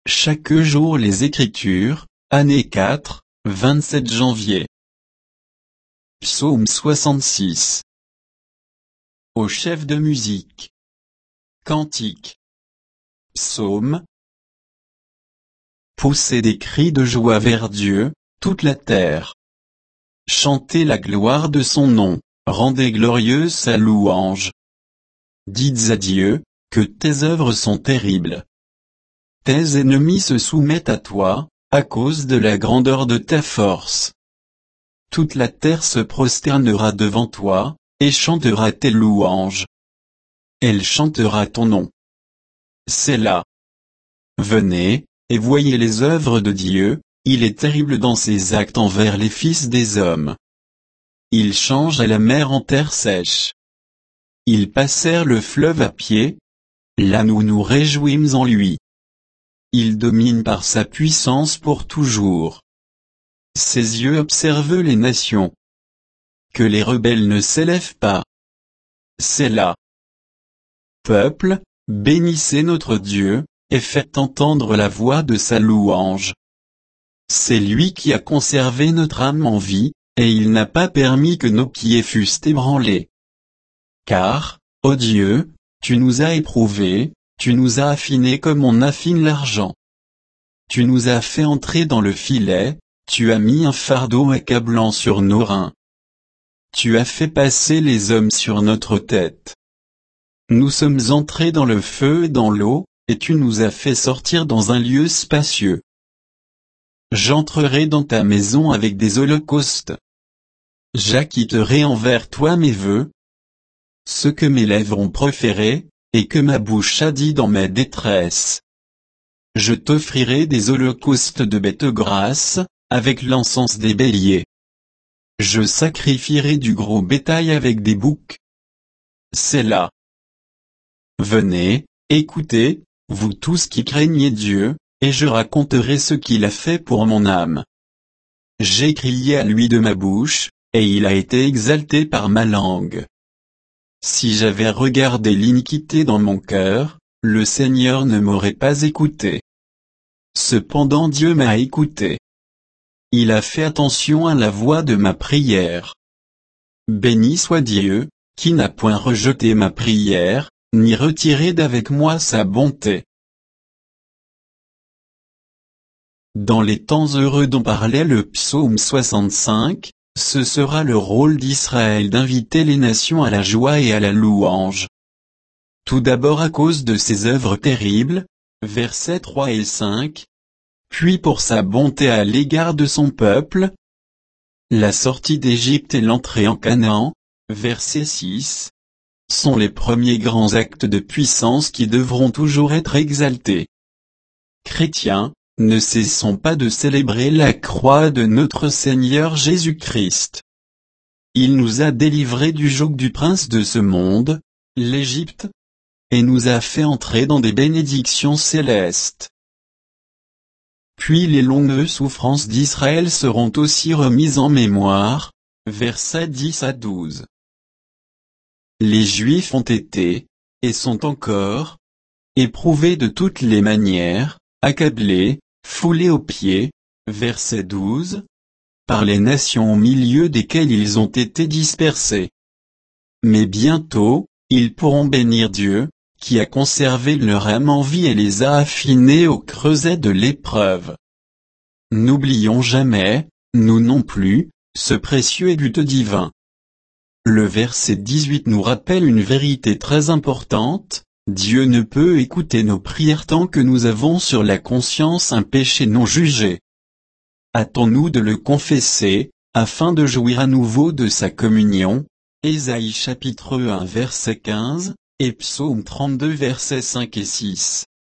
Chaque jour les Écritures, année 4, 27 janvier. Psaume 66. Au chef de musique. Cantique. Psaume. Poussez des cris de joie vers Dieu, toute la terre. Chantez la gloire de son nom, rendez glorieuse sa louange. Dites à Dieu, que tes œuvres sont terribles. Tes ennemis se soumettent à toi, à cause de la grandeur de ta force. Toute la terre se prosternera devant toi, et chantera tes louanges. Elle chantera ton nom. Sélah. Venez, et voyez les œuvres de Dieu, il est terrible dans ses actes envers les fils des hommes. Il change la mer en terre sèche. Ils passèrent le fleuve à pied. Là nous nous réjouîmes en lui. Il domine par sa puissance pour toujours. Ses yeux observent les nations. Que les rebelles ne s'élèvent pas. Sélah. Peuple, bénissez notre Dieu, et faites entendre la voix de sa louange. C'est lui qui a conservé notre âme en vie, et il n'a pas permis que nos pieds fussent ébranlés. Car, ô Dieu, tu nous as éprouvés, tu nous as affinés comme on affine l'argent. Tu nous as fait entrer dans le filet, tu as mis un fardeau accablant sur nos reins. Tu as fait passer les hommes sur notre tête. Nous sommes entrés dans le feu et dans l'eau, et tu nous as fait sortir dans un lieu spacieux. J'entrerai dans ta maison avec des holocaustes. J'acquitterai envers toi mes vœux. Ce que mes lèvres ont proféré, et que ma bouche a dit dans ma détresse. Je t'offrirai des holocaustes de bêtes grasses, avec l'encens des béliers. Je sacrifierai du gros bétail avec des boucs. Sélah. Venez, écoutez, vous tous qui craignez Dieu, et je raconterai ce qu'il a fait pour mon âme. J'ai crié à lui de ma bouche, et il a été exalté par ma langue. Si j'avais regardé l'iniquité dans mon cœur, le Seigneur ne m'aurait pas écouté. Cependant Dieu m'a écouté. Il a fait attention à la voix de ma prière. Béni soit Dieu, qui n'a point rejeté ma prière, ni retiré d'avec moi sa bonté. Dans les temps heureux dont parlait le psaume 65, ce sera le rôle d'Israël d'inviter les nations à la joie et à la louange. Tout d'abord à cause de ses œuvres terribles, versets 3 et 5, puis pour sa bonté à l'égard de son peuple, la sortie d'Égypte et l'entrée en Canaan, verset 6, sont les premiers grands actes de puissance qui devront toujours être exaltés. Chrétiens, ne cessons pas de célébrer la croix de notre Seigneur Jésus-Christ. Il nous a délivrés du joug du prince de ce monde, l'Égypte, et nous a fait entrer dans des bénédictions célestes. Puis les longues souffrances d'Israël seront aussi remises en mémoire, versets 10 à 12. Les Juifs ont été, et sont encore, éprouvés de toutes les manières, accablés, foulés aux pieds, verset 12, par les nations au milieu desquelles ils ont été dispersés. Mais bientôt, ils pourront bénir Dieu, qui a conservé leur âme en vie et les a affinés au creuset de l'épreuve. N'oublions jamais, nous non plus, ce précieux but divin. Le verset 18 nous rappelle une vérité très importante. Dieu ne peut écouter nos prières tant que nous avons sur la conscience un péché non jugé. Hâtons-nous de le confesser, afin de jouir à nouveau de sa communion. Ésaïe chapitre 1 verset 15, et Psaume 32 versets 5 et 6.